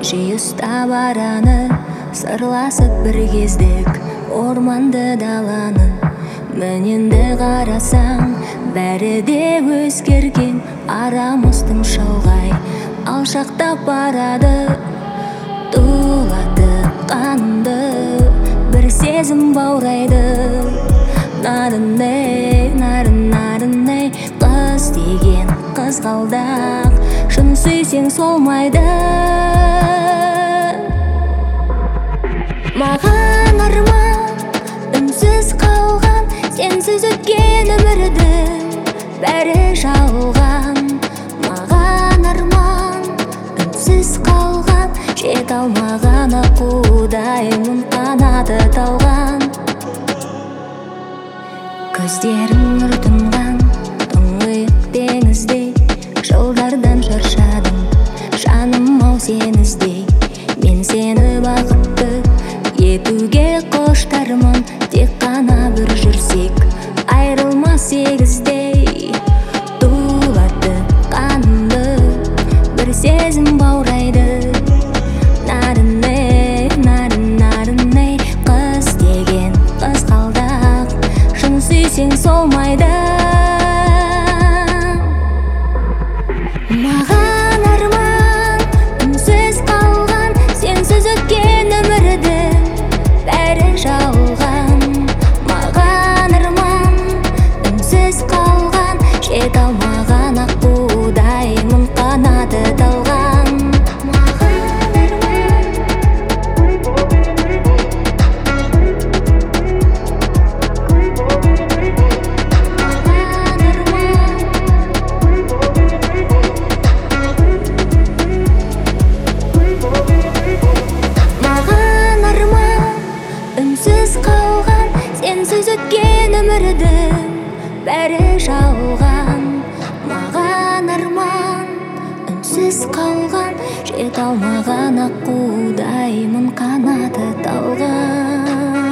жиі ұстап араны, сырласып бір кездік орманды даланы. Міненді қарасаң, бәрі де өзгерген, арамыздың шалғай алшақтап барады. Тулады қанымды, бір сезім баурайды. Нарындай, нарын-нарындай, қыз деген қызғалдақ, шын сүйсең солмайды. Маған арман, үнсіз қалған, сенсіз өткен өмірдің бәрі жалған. Маған арман, үнсіз қалған, жете алмаған аққудаймын, қанаты талған. Көздерің нұр тұнған, тұңғиық теңіздей, жылдардан шаршадым, жаным-ау сені іздей. Мен сені бақытты етуге құштармын, тек қана бір жүрсек айрылмас егіздей. Тулады қанымды, бір сезім баурайды. Нарындай, нарын-нарындай, қыз деген қызғалдақ, шын сүйсең солмайды. Маған арман, үнсіз қалған, сенсіз өткен өмірдің бәрі жалған. Маған арман, үнсіз қалған, жете алмаған аққудаймын, қанаты талған. Үнсіз қалған, сенсіз өткен өмірдің бәрі жалған. Маған арман, үнсіз қалған, жете алмаған аққудаймын, қанаты талған.